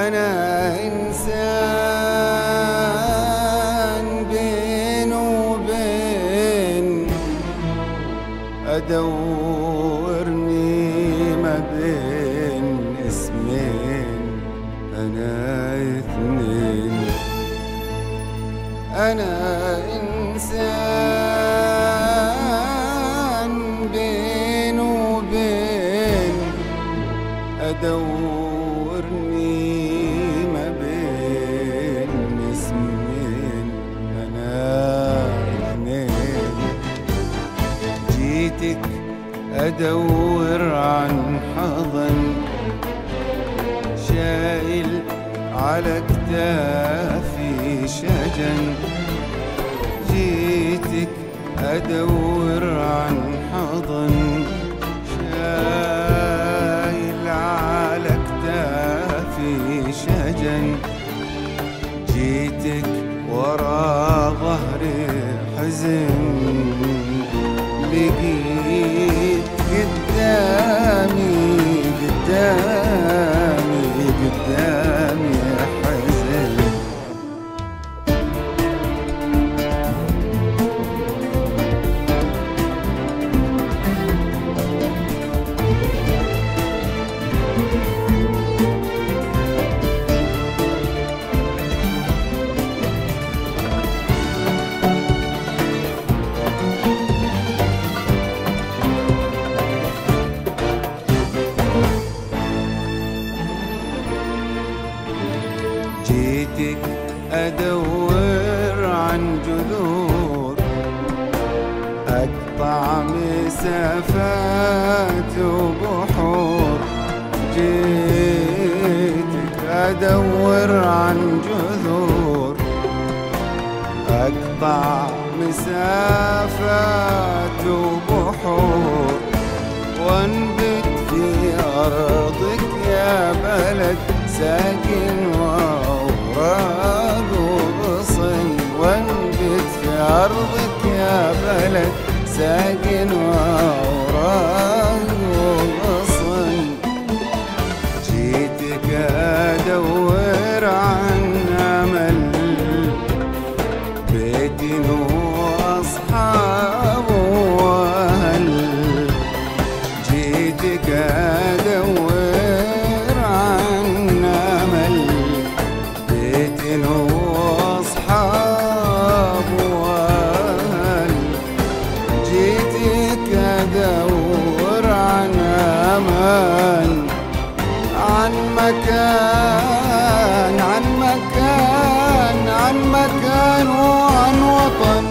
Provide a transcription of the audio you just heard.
أنا إنسان بين وبين أدورني ما بين اسمين، أنا اثنين. أنا إنسان بين وبين أدورني ما بين اسمين، أنا اثنين. جيتك أدور عن حضن شايل على كتافي شجن، جيتك أدور عن حضن شايل على كتافي شجن، جيتك ورا ظهري حزن، لقيت قدامي حزن. جيتك أدور عن جذور أقطع مسافات وبحور، جيتك أدور عن جذور أقطع مسافات وبحور، وانبت في أرضك يا بلد ساكن وأوراق وغصن، وانبت في أرضك يا بلد ساكن وأوراق وغصن. جيتك أدور عن أمل بيت وأصحاب وأهل، جيتك أدور وأصحاب وأهل، جيتك أدور عن أمان، عن مكان وعن وطن.